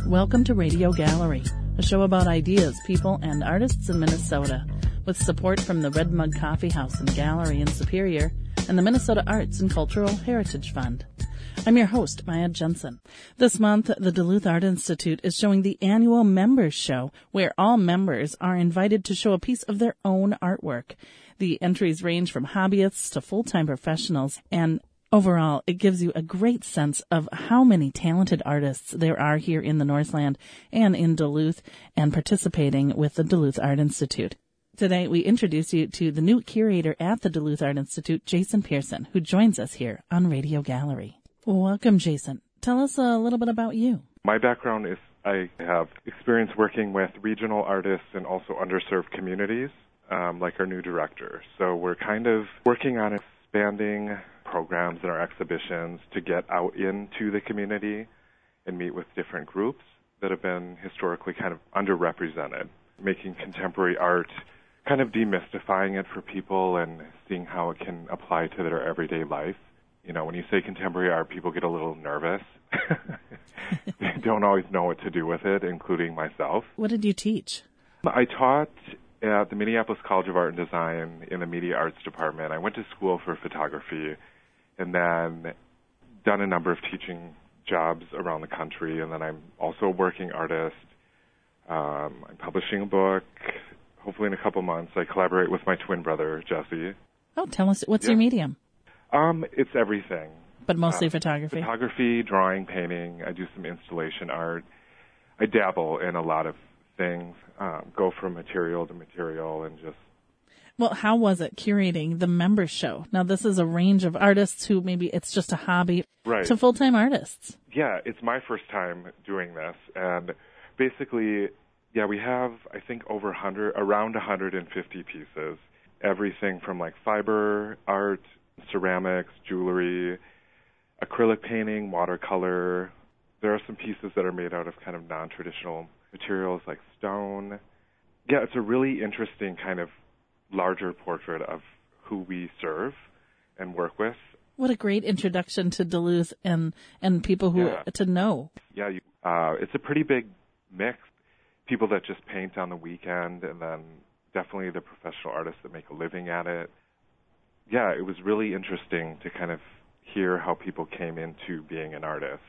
Welcome to Radio Gallery, a show about ideas, people, and artists in Minnesota, with support from the Red Mug Coffee House and Gallery in Superior and the Minnesota Arts and Cultural Heritage Fund. I'm your host, Maya Jensen. This month, the Duluth Art Institute is showing the annual Members Show, where all members are invited to show a piece of their own artwork. The entries range from hobbyists to full-time professionals, and overall, it gives you a great sense of how many talented artists there are here in the Northland and in Duluth and participating with the Duluth Art Institute. Today, we introduce you to the new curator at the Duluth Art Institute, Jason Pearson, who joins us here on Radio Gallery. Welcome, Jason. Tell us a little bit about you. My background is I have experience working with regional artists and also underserved communities, like our new director. So we're kind of working on expanding programs in our exhibitions to get out into the community and meet with different groups that have been historically kind of underrepresented, making contemporary art, kind of demystifying it for people and seeing how it can apply to their everyday life. You know, when you say contemporary art, people get a little nervous. They don't always know what to do with it, including myself. What did you teach? I taught at the Minneapolis College of Art and Design in the Media Arts Department. I went to school for photography and then done a number of teaching jobs around the country, and then I'm also a working artist. I'm publishing a book. Hopefully in a couple months. I collaborate with my twin brother, Jesse. Oh, tell us, what's your medium? It's everything. But mostly photography? Photography, drawing, painting. I do some installation art. I dabble in a lot of things, go from material to material and just... Well, how was it curating the Members Show? Now, this is a range of artists who maybe it's just a hobby, right, to full-time artists. Yeah, it's my first time doing this. And basically, yeah, we have, I think, around 150 pieces. Everything from like fiber art, ceramics, jewelry, acrylic painting, watercolor. There are some pieces that are made out of kind of non-traditional materials like stone. Yeah, it's a really interesting kind of larger portrait of who we serve and work with. What a great introduction to Duluth and people who to know. Yeah, it's a pretty big mix. People that just paint on the weekend, and then definitely the professional artists that make a living at it. Yeah, it was really interesting to kind of hear how people came into being an artist,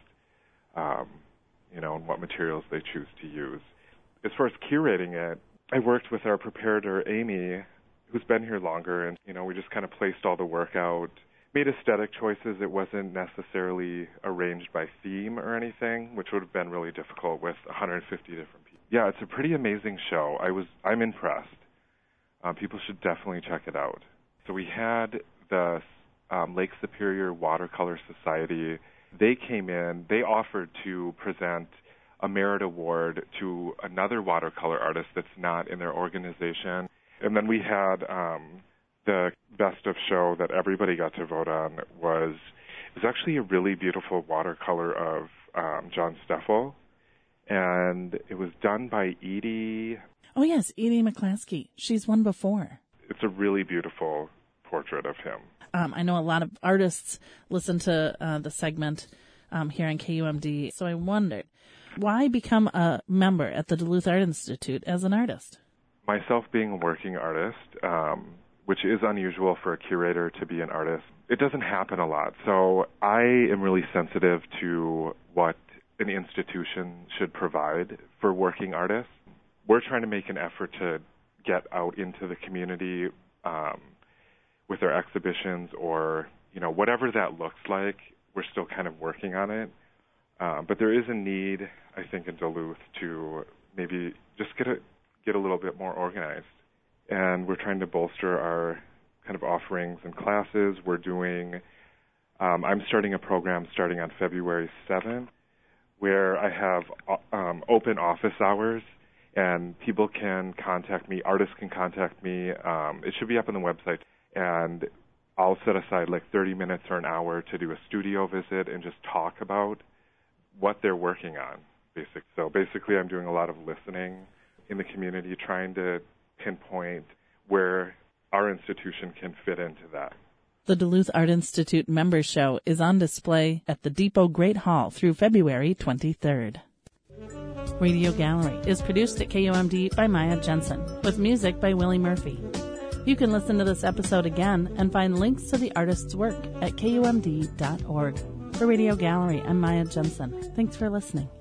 and what materials they choose to use. As far as curating it, I worked with our preparator, Amy, who's been here longer, and, we just kind of placed all the work out, made aesthetic choices. It wasn't necessarily arranged by theme or anything, which would have been really difficult with 150 different people. Yeah, it's a pretty amazing show. I'm impressed. People should definitely check it out. So we had the Lake Superior Watercolor Society. They came in. They offered to present a merit award to another watercolor artist that's not in their organization. And then we had the best of show that everybody got to vote on was actually a really beautiful watercolor of John Steffel. And it was done by Edie. Oh, yes, Edie McClaskey. She's won before. It's a really beautiful portrait of him. I know a lot of artists listen to the segment here on KUMD, so I wondered, why become a member at the Duluth Art Institute as an artist? Myself being a working artist, which is unusual for a curator to be an artist, it doesn't happen a lot. So I am really sensitive to what an institution should provide for working artists. We're trying to make an effort to get out into the community with our exhibitions or, whatever that looks like. We're still kind of working on it. But there is a need, I think, in Duluth to maybe just get a little bit more organized. And we're trying to bolster our kind of offerings and classes. We're doing, I'm starting a program starting on February 7th where I have open office hours. And people can contact me, artists can contact me. It should be up on the website. And I'll set aside like 30 minutes or an hour to do a studio visit and just talk about what they're working on, basically. So basically I'm doing a lot of listening in the community, trying to pinpoint where our institution can fit into that. The Duluth Art Institute Members Show is on display at the Depot Great Hall through February 23rd. Radio Gallery is produced at KUMD by Maya Jensen, with music by Willie Murphy. You can listen to this episode again and find links to the artist's work at KUMD.org. For Radio Gallery, I'm Maya Jensen. Thanks for listening.